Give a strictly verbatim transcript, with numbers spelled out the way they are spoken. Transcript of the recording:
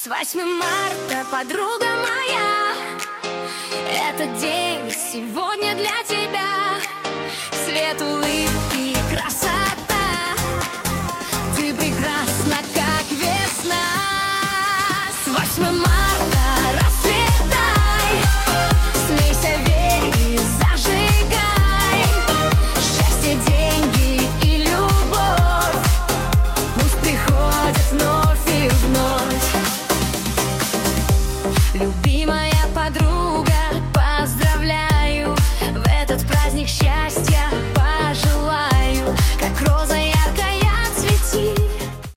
С восьмым марта, подруга моя, этот день сегодня для тебя. Свет, улыбки и красота, ты прекрасна, как весна. С восьмым марта расцветай, смейся, верь и зажигай. Счастье, деньги и любовь пусть приходят вновь и вновь. Любимая подруга,